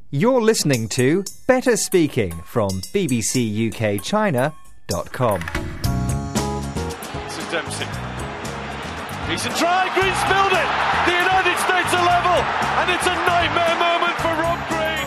You're listening to Better Speaking from bbcukchina.com. This is Dempsey. Decent try, Green spilled it! The United States are level, and it's a nightmare moment for Rob Green.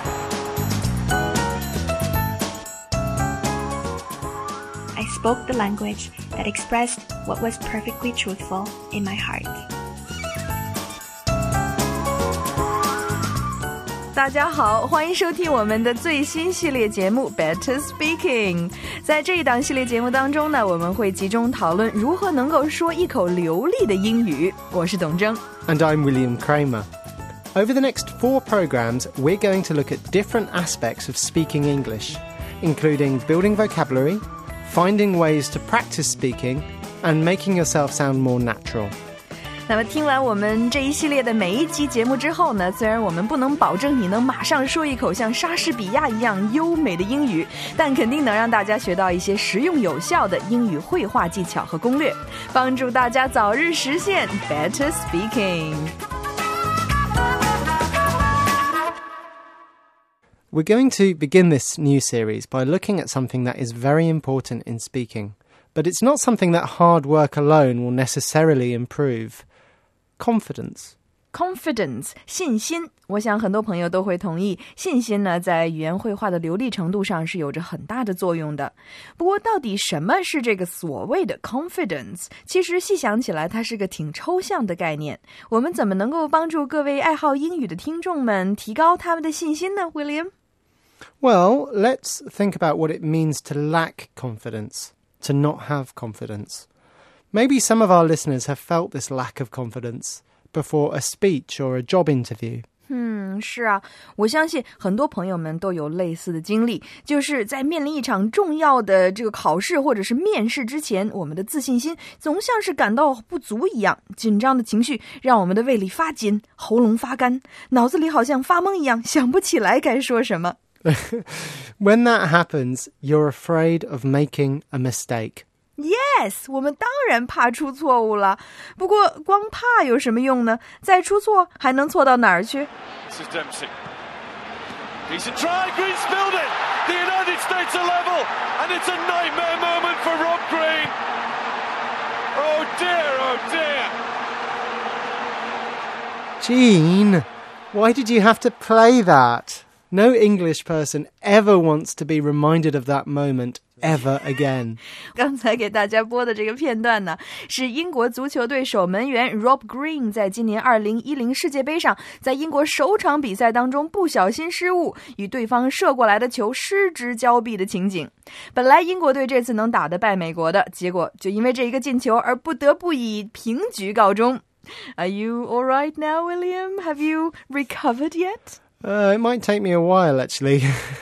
I spoke the language that expressed what was perfectly truthful in my heart. 大家好，欢迎收听我们的最新系列节目 Better Speaking。 在这一档系列节目当中呢，我们会集中讨论如何能够说一口流利的英语。我是董铮 And I'm William Kramer. Over the next 4 programs, we're going to look at different aspects of speaking English, including building vocabulary, finding ways to practice speaking, and making yourself sound more natural. 那么听完我们这一系列的每一集节目之后呢，虽然我们不能保证你能马上说一口像莎士比亚一样优美的英语，但肯定能让大家学到一些实用有效的英语绘画技巧和攻略，帮助大家早日实现 Better Speaking。 We're going to begin this new series by looking at something that is very important in speaking, but it's not something that hard work alone will necessarily improve.Confidence. Confidence, 信心，我想很多朋友都会同意，信心呢在语言绘画的流利程度上是有着很大的作用的。不过到底什么是这个所谓的 confidence？ 其实细想起来它是个挺抽象的概念。我们怎么能够帮助各位爱好英语的听众们提高他们的信心呢 William? Well, let's think about what it means to lack confidence, to not have confidence.Maybe some of our listeners have felt this lack of confidence before a speech or a job interview. 是啊，我相信很多朋友们都有类似的经历，就是在面临一场重要的这个考试或者是面试之前，我们的自信心总像是感到不足一样，紧张的情绪让我们的胃里发紧，喉咙发干，脑子里好像发懵一样，想不起来该说什么。 When that happens, you're afraid of making a mistake.Yes, 我们当然怕出错误了，不过光怕有什么用呢？再出错还能错到哪儿去？ This is Dempsey. Decent try, Green spilled it! The United States are level, and it's a nightmare moment for Rob Green. Oh dear, oh dear. Gene, why did you have to play that?No English person ever wants to be reminded of that moment ever again. 刚才给大家播的这个片段呢，是英国足球队守门员 Rob Green 在今年2010世界杯上，在英国首场比赛当中不小心失误，与对方射过来的球失之交臂的情景。本来英国队这次能打得败美国的，结果就因为这一个进球而不得不以平局告终。Are you all right now, William? Have you recovered yet?It might take me a while, actually.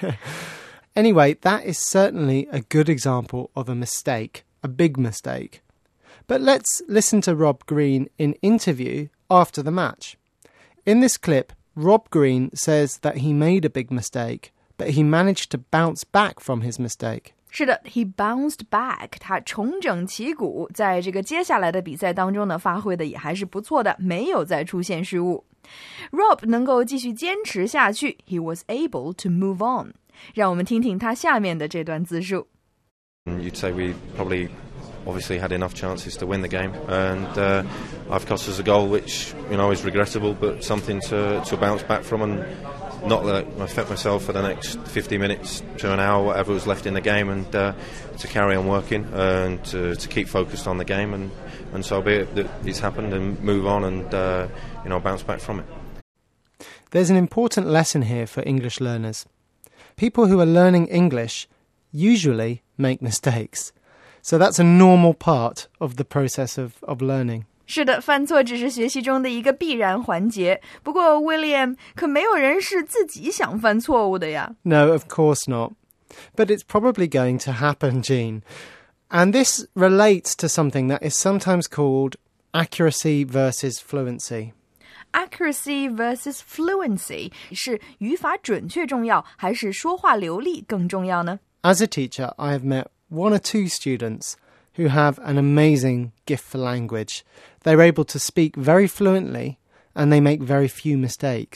Anyway, that is certainly a good example of a mistake, a big mistake. But let's listen to Rob Green in interview after the match. In this clip, Rob Green says that he made a big mistake, but he managed to bounce back from his mistake. 是的 he bounced back, 他重整旗鼓，在这个接下来的比赛当中呢，发挥的也还是不错的，没有再出现失误。Rob 能够继续坚持下去 he was able to move on. 让我们听听他下面的这段自述。 You'd say we probably obviously had enough chances to win the game, and I've cost us a goal which, you know, is regrettable, but something to bounce back from and not let it affect myself for the next 50 minutes to an hour, whatever was left in the game, and to carry on working and to keep focused on the game, and so be it that it's happened, and move on and you know, bounce back from it. There's an important lesson here for English learners. People who are learning English usually make mistakes, so that's a normal part of the process of learning. 是的，犯错只是学习中的一个必然环节。不过 William 可没有人是自己想犯错误的呀。 No, of course not. But it's probably going to happen, Gene. And this relates to something that is sometimes called accuracy versus fluency. Accuracy versus fluency 是语法准确重要，还是说话流利更重要呢？ As a teacher, I have met 1 or 2 students who have an amazing gift for language. They're able to speak very fluently and they make very few mistakes.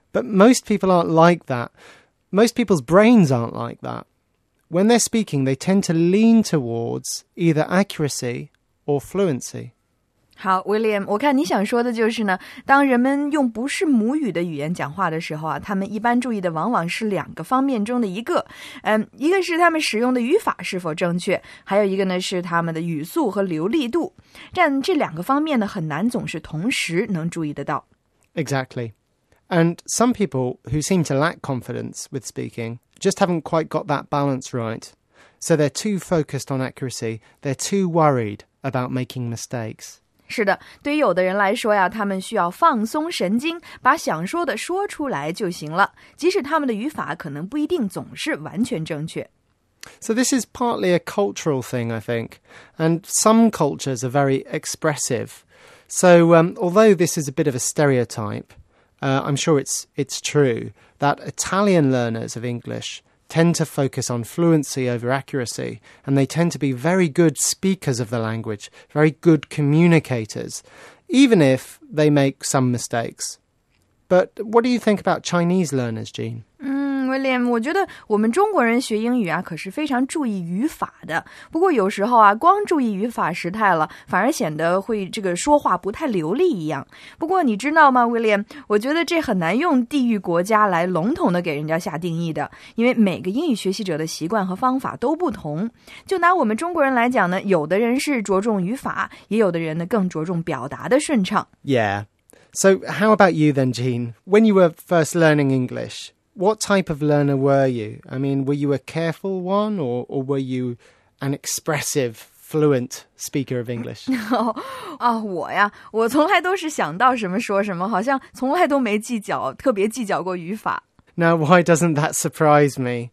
But most people aren't like that. Most people's brains aren't like that. When they're speaking, they tend to lean towards either accuracy or fluency. 好 William 我看你想说的就是呢，当人们用不是母语的语言讲话的时候啊，他们一般注意的往往是两个方面中的一个，一个是他们使用的语法是否正确，还有一个呢是他们的语速和流利度，但这两个方面呢很难总是同时能注意得到。 Exactly. And some people who seem to lack confidence with speaking just haven't quite got that balance right. So they're too focused on accuracy, they're too worried about making mistakes. 是的，对于有的人来说呀，他们需要放松神经，把想说的说出来就行了，即使他们的语法可能不一定总是完全正确。 So this is partly a cultural thing, I think, and some cultures are very expressive. So although this is a bit of a stereotype, I'm sure it's true that Italian learners of English tend to focus on fluency over accuracy, and they tend to be very good speakers of the language, very good communicators, even if they make some mistakes. But what do you think about Chinese learners, Jean? William 我觉得我们中国人学英语啊可是非常注意语法的，不过有时候啊光注意语法时态了，反而显得会这个说话不太流利一样。不过你知道吗 William 我觉得这很难用地域国家来笼统的给人家下定义的，因为每个英语学习者的习惯和方法都不同。就拿我们中国人来讲呢，有的人是着重语法，也有的人呢更着重表达的顺畅。 Yeah. So how about you then, Jean? When you were first learning English, what type of learner were you? I mean, were you a careful one or were you an expressive, fluent speaker of English? 我呀，我从来都是想到什么说什么，好像从来都没特别计较过语法。 Now, why doesn't that surprise me?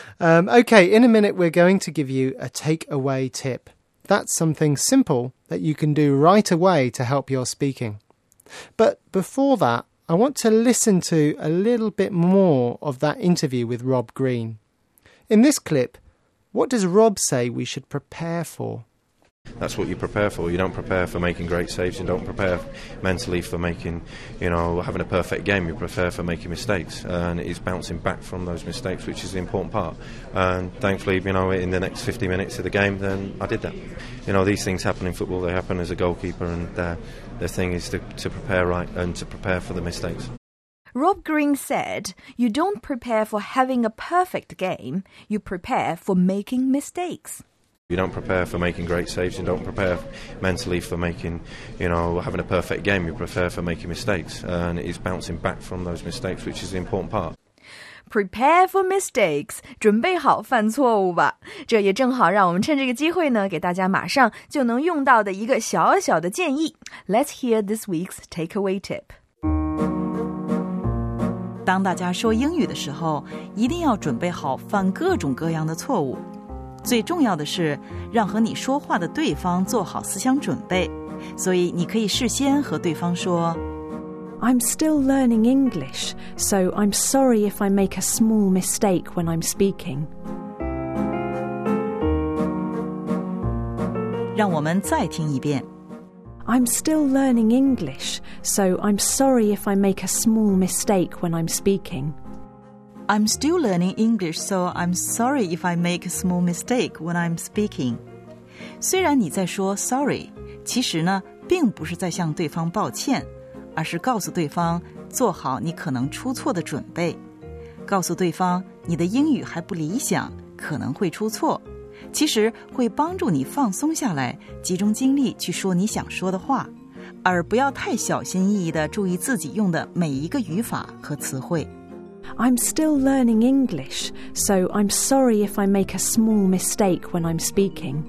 Okay, in a minute we're going to give you a takeaway tip. That's something simple that you can do right away to help your speaking. But before that, I want to listen to a little bit more of that interview with Rob Green. In this clip, what does Rob say we should prepare for? That's what you prepare for. You don't prepare for making great saves. You don't prepare mentally for making, having a perfect game. You prepare for making mistakes. And it is bouncing back from those mistakes, which is the important part. And thankfully, in the next 50 minutes of the game, then I did that. These things happen in football. They happen as a goalkeeper. And the thing is to prepare right and to prepare for the mistakes. Rob Green said, you don't prepare for having a perfect game. You prepare for making mistakes. You don't prepare for making great saves. You don't prepare mentally for making, having a perfect game. You prepare for making mistakes. And it is bouncing back from those mistakes, which is the important part. Prepare for mistakes. 准备好犯错误吧。这也正好让我们趁这个机会呢，给大家马上就能用到的一个小小的建议。Let's hear this week's takeaway tip. 当大家说英语的时候，一定要准备好犯各种各样的错误。最重要的是让和你说话的对方做好思想准备，所以你可以事先和对方说 I'm still learning English, so I'm sorry if I make a small mistake when I'm speaking. 让我们再听一遍 I'm still learning English, so I'm sorry if I make a small mistake when I'm speaking. I'm still learning English, so I'm sorry if I make a small mistake when I'm speaking. 虽然你在说 sorry, 其实呢，并不是在向对方抱歉，而是告诉对方做好你可能出错的准备，告诉对方你的英语还不理想，可能会出错，其实会帮助你放松下来，集中精力去说你想说的话，而不要太小心翼翼地注意自己用的每一个语法和词汇。 I'm still learning English, so I'm sorry if I make a small mistake when I'm speaking.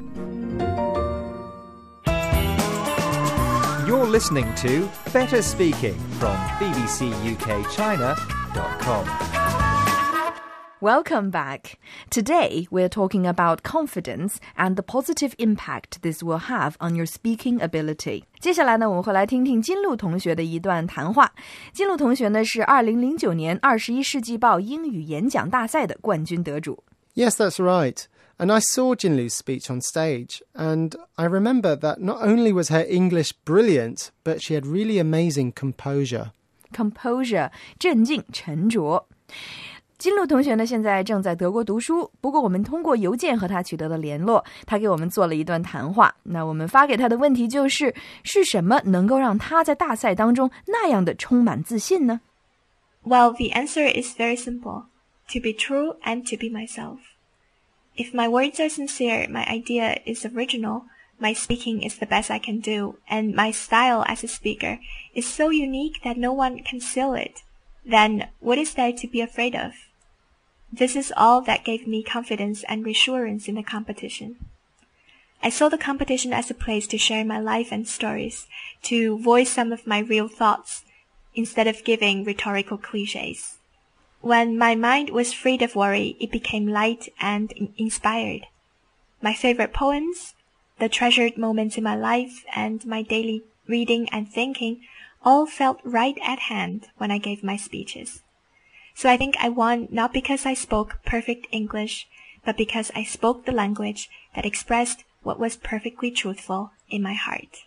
You're listening to Better Speaking from bbcukchina.com. Welcome back. Today, we're talking about confidence and the positive impact this will have on your speaking ability. 接下来呢，我们会来听听金路同学的一段谈话。金路同学呢，是2009年21世纪报英语演讲大赛的冠军得主。 Yes, that's right. And I saw Jinlu's speech on stage, and I remember that not only was her English brilliant, but she had really amazing composure. composure 镇静沉着。金路同学呢，现在正在德国读书，不过我们通过邮件和他取得了联络，他给我们做了一段谈话。那我们发给他的问题就是什么能够让他在大赛当中那样的充满自信呢？ Well, the answer is very simple. To be true and to be myself. If my words are sincere, my idea is original, my speaking is the best I can do, and my style as a speaker is so unique that no one can steal it, then what is there to be afraid of?This is all that gave me confidence and reassurance in the competition. I saw the competition as a place to share my life and stories, to voice some of my real thoughts, instead of giving rhetorical cliches. When my mind was freed of worry, it became light and inspired. My favorite poems, the treasured moments in my life, and my daily reading and thinking all felt right at hand when I gave my speeches.So I think I won not because I spoke perfect English, but because I spoke the language that expressed what was perfectly truthful in my heart.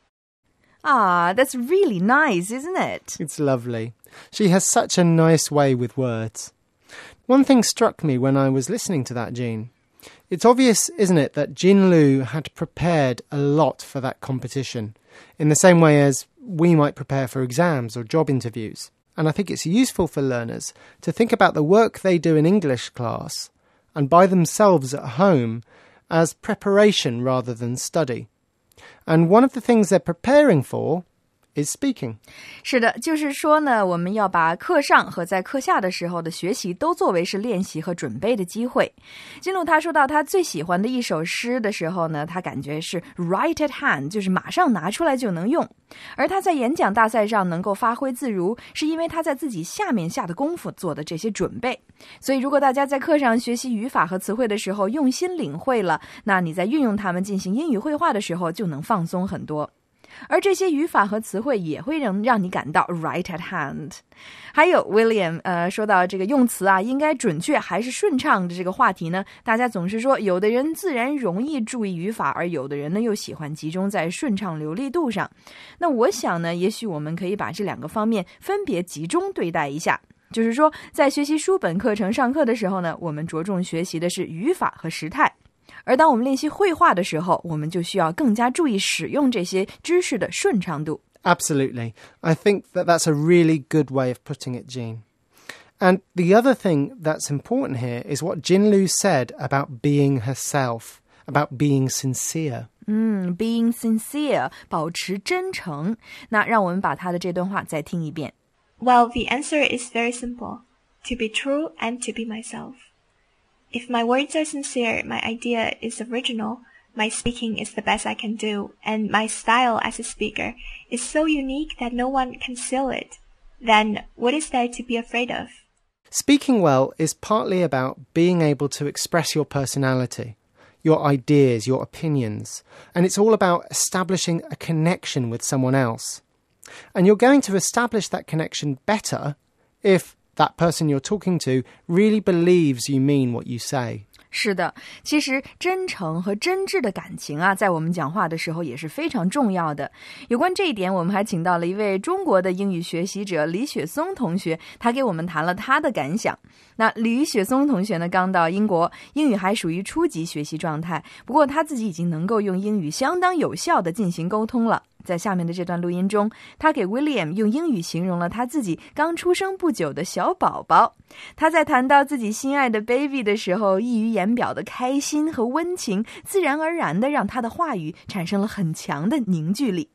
Ah, that's really nice, isn't it? It's lovely. She has such a nice way with words. One thing struck me when I was listening to that, Jean. It's obvious, isn't it, that Jinlu had prepared a lot for that competition, in the same way as we might prepare for exams or job interviews.And I think it's useful for learners to think about the work they do in English class and by themselves at home as preparation rather than study. And one of the things they're preparing for is speaking. 是的，就是说呢，我们要把课上和在课下的时候的学习都作为是练习和准备的机会。金路他说到他最喜欢的一首诗的时候呢，他感觉是 right at hand， 就是马上拿出来就能用。而他在演讲大赛上能够发挥自如，是因为他在自己下面下的功夫做的这些准备。所以如果大家在课上学习语法和词汇的时候用心领会了，那你在运用它们进行英语会话的时候就能放松很多。而这些语法和词汇也会让你感到 right at hand。 还有 William 说到这个用词啊应该准确还是顺畅的这个话题呢，大家总是说有的人自然容易注意语法，而有的人呢又喜欢集中在顺畅流利度上。那我想呢，也许我们可以把这两个方面分别集中对待一下，就是说在学习书本课程上课的时候呢，我们着重学习的是语法和时态，而当我们练习绘画的时候，我们就需要更加注意使用这些知识的顺畅度。 Absolutely. I think that's a really good way of putting it, Jean. And the other thing that's important here is what Jinlu said about being herself, about being sincere. Being sincere, 保持真诚。那让我们把她的这段话再听一遍。 Well, the answer is very simple. To be true and to be myself.If my words are sincere, my idea is original, my speaking is the best I can do, and my style as a speaker is so unique that no one can steal it, then what is there to be afraid of? Speaking well is partly about being able to express your personality, your ideas, your opinions, and it's all about establishing a connection with someone else. And you're going to establish that connection better if that person you're talking to really believes you mean what you say. 是的，其实真诚和真挚的感情啊，在我们讲话的时候也是非常重要的。有关这一点，我们还请到了一位中国的英语学习者李雪松同学，他给我们谈了他的感想。那李雪松同学呢，刚到英国，英语还属于初级学习状态，不过他自己已经能够用英语相当有效地进行沟通了。在下面的这段录音中，他给 William 用英语形容了他自己刚出生不久的小宝宝。他在谈到自己心爱的 baby 的时候，溢于言表的开心和温情，自然而然地让他的话语产生了很强的凝聚力。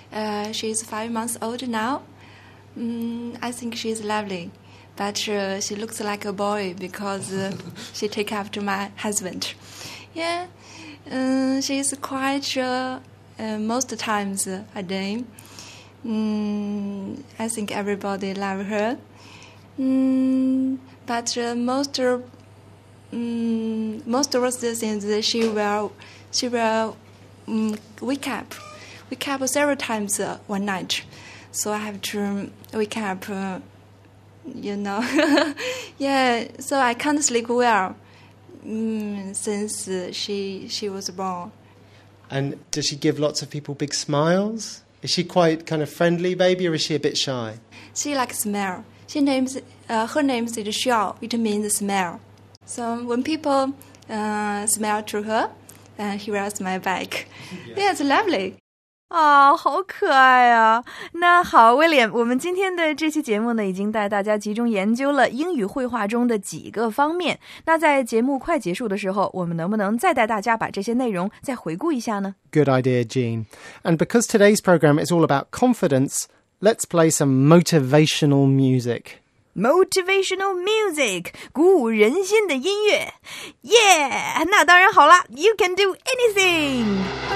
She's 5 months old now. I think she's lovely, but she looks like a boy because she take after my husband. Yeah, she's quite most times a dame. I think everybody love her. But most of the things she will wake up several times one night. So I have to wake up, yeah. So I can't sleep well since she was born. And does she give lots of people big smiles? Is she quite kind of friendly, baby, or is she a bit shy? She likes smell. Her name is Xiao. It means smell. So when people smile to her, he will smile back. Yeah, it's lovely. 啊，好可爱啊！那好，威廉，我们今天的这期节目呢，已经带大家集中研究了英语绘画中的几个方面。那在节目快结束的时候，我们能不能再带大家把这些内容再回顾一下呢？ Good idea, Jean. And because today's program is all about confidence, let's play some motivational music. Motivational music, 鼓舞人心的音乐。Yeah， 那当然好啦 ，You can do anything。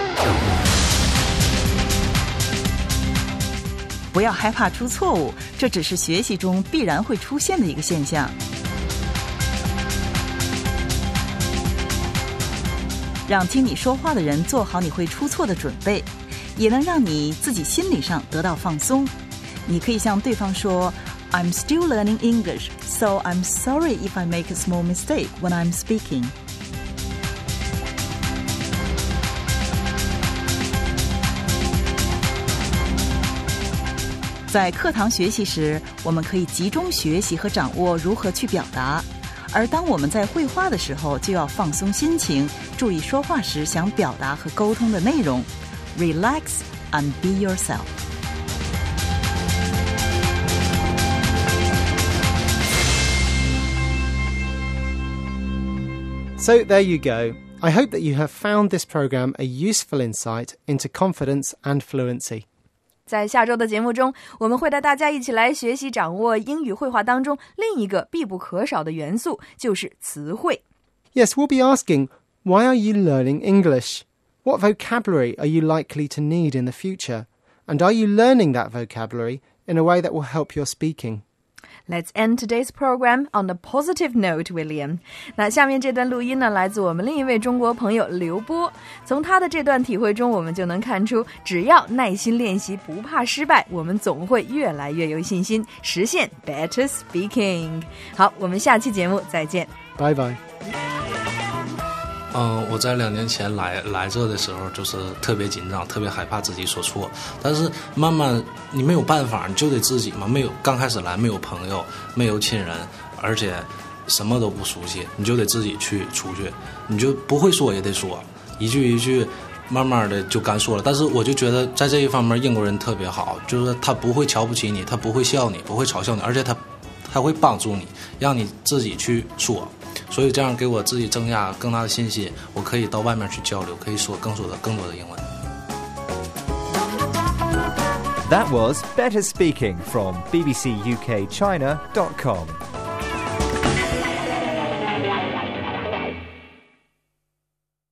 不要害怕出错误，这只是学习中必然会出现的一个现象。让听你说话的人做好你会出错的准备，也能让你自己心理上得到放松。你可以向对方说 I'm still learning English, so I'm sorry if I make a small mistake when I'm speaking. 在课堂学习时，我们可以集中学习和掌握如何去表达；而当我们在绘画的时候，就要放松心情，注意说话时想表达和沟通的内容。Relax and be yourself. So there you go. I hope that you have found this program a useful insight into confidence and fluency. 在下周的节目中，我们会带大家一起来学习掌握英语绘画当中另一个必不可少的元素，就是词汇。 Yes, we'll be asking, why are you learning English? What vocabulary are you likely to need in the future? And are you learning that vocabulary in a way that will help your speaking? Let's end today's program on a positive note, William. 那下面这段录音呢，来自我们另一位中国朋友刘波。从他的这段体会中，我们就能看出，只要耐心练习，不怕失败，我们总会越来越有信心，实现 better speaking. 好，我们下期节目再见。 Bye bye. 我在2年前来这的时候，就是特别紧张，特别害怕自己说错。但是慢慢你没有办法，你就得自己嘛。刚开始来没有朋友，没有亲人，而且什么都不熟悉，你就得自己去出去。你就不会说也得说，一句一句，慢慢的就敢说了。但是我就觉得在这一方面英国人特别好，就是他不会瞧不起你，他不会笑你，不会嘲笑你，而且他会帮助你，让你自己去说。所以这样给我自己增加更大的信心，我可以到外面去交流，可以说更多的英文。 That was Better Speaking from bbcukchina.com.